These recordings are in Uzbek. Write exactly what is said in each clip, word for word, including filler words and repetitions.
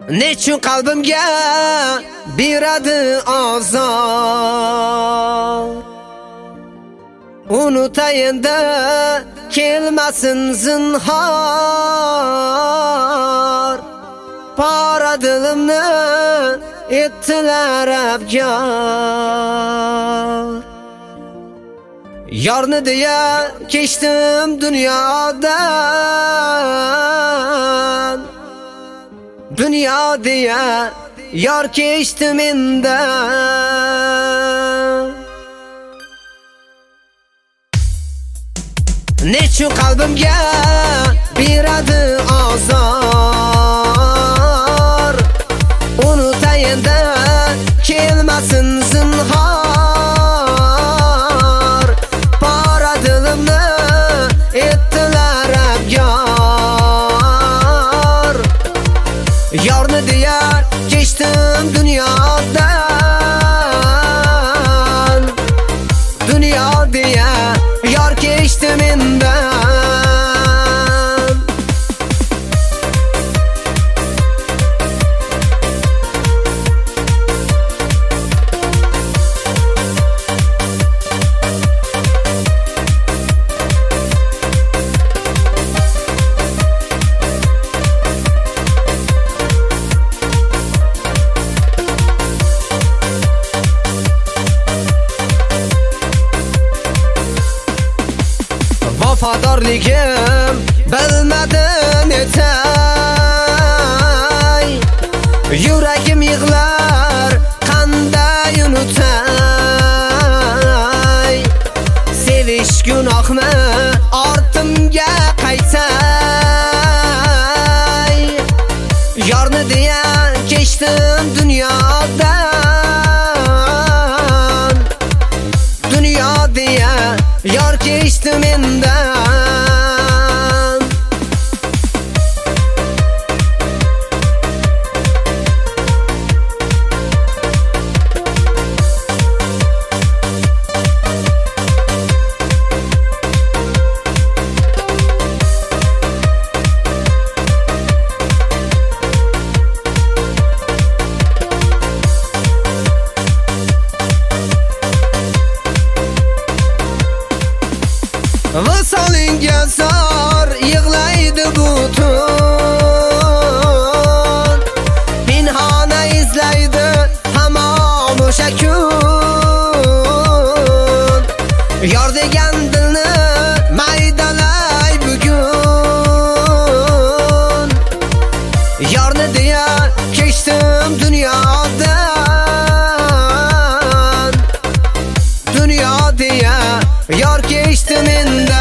Nechun qalbimga beradi azor. Unutayinda kelmasin zinhor. Pora dilimni ettilar abgor. Yorni deya kechdim dunyodan. Dunyo deya yor kechdi mendan. Nechun qalbimga beradi azor. Unutayinda kelmasin zinhor. Pora dilimni ettilar abgor. Yorni deya kechdim dunyodan. Dunyo deya yor kechdi mendan. Vafodorligim bilmadim etay. Yuragim yig'lar qanday unutay. Sevish gunohmi ortimga qaytay. Yorni deya kechdim dunyodan. Dunyo deya yor kechdi mendan. Visolingga zor yig'laydi butun. Pinhona izlaydi hamon o'sha kun. Yor degan dilni maydalay bugun. Yorni deya kechdim dunyodan. Dunyo deya yor kechdi mendan.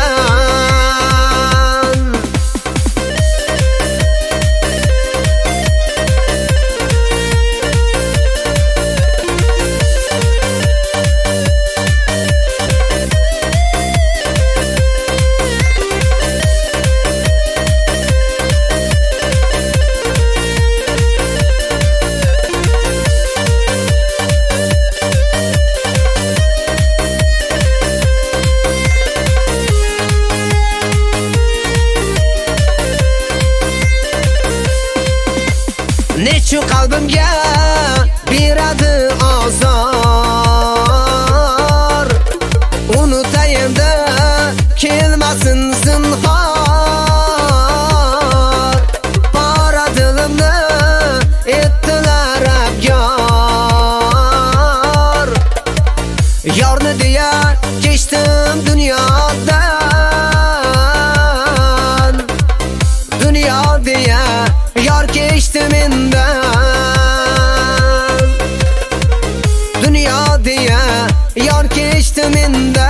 Nechun qalbimga beradi azor. Unutayinda kelmasin zinhor. Pora dilimni ettilar abgor. Yorni deya kechdim dunyodan. Dunyo deya yor kechdi mendan. Dunyo deya yor kechdi mendan.